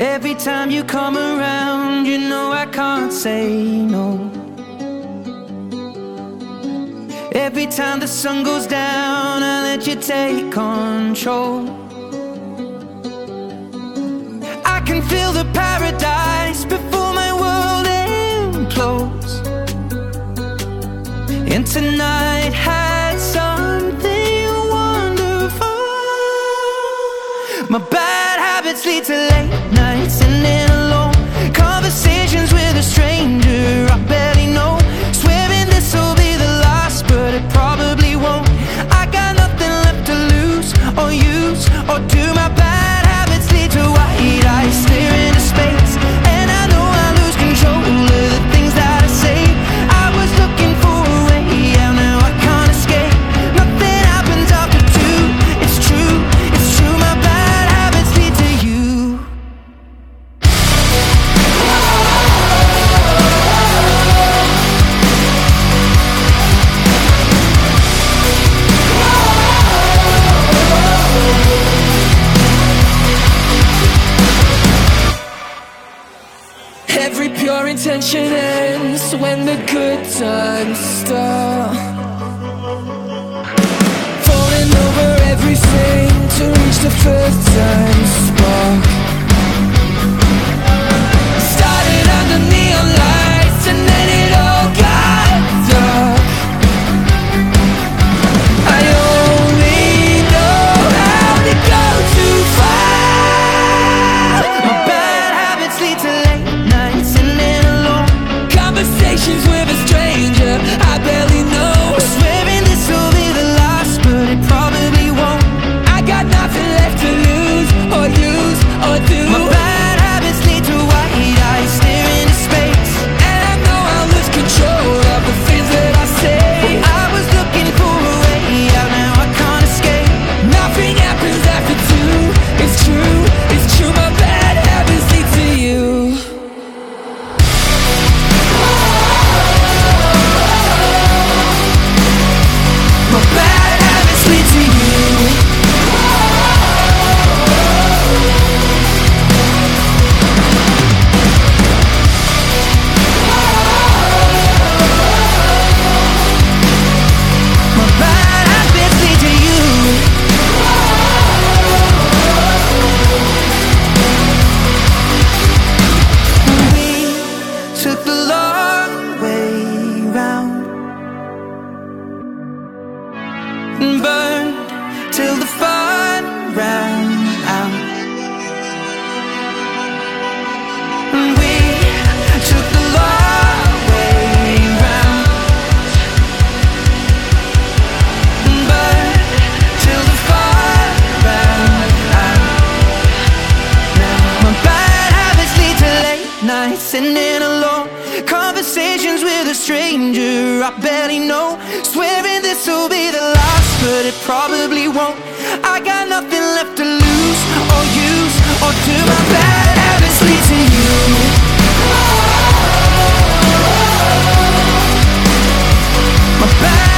Every time you come around, you know I can't say no. Every time the sun goes down, I let you take control. I can feel the paradise before my world implodes. And tonight had something wonderful. My bad habits lead to late nights and then alone conversations with a stranger I barely know. Swearing this'll be the last, but it probably won't. I got nothing left to lose or use or do. My bad habits lead to white eyes stare into space, and I know I lose control of the things that I say. I was looking for a way out, now I can't escape. Nothing happens after two. It's true, it's true. My bad habits lead to you. Every pure intention ends when the good times start. Falling over everything to reach the first time spark. Started under neon lights and then it all got dark. I only know how to go too far. My bad habits lead to late nights and then alone Conversations with a stranger I barely know. swearing this'll be the last, but it probably won't. I got nothing left to lose or use or do. My bad habits lead to white eyes stare into space, And I know I'll lose control of the things that I say. I was looking for a way out, now I can't escape. Nothing happens after two. It's true, it's true. My bad habits lead to you. My bad habits lead to you. My bad habits lead to you. We took the long way round and burned till the fun ran out. And we took the long way round and burned till the fun ran out. Now my bad habits lead to late nights and then alone conversations with a stranger I barely know. Swearing this'll be the last, but it probably won't. I got nothing left to lose or use or do. My bad habits lead to you. My bad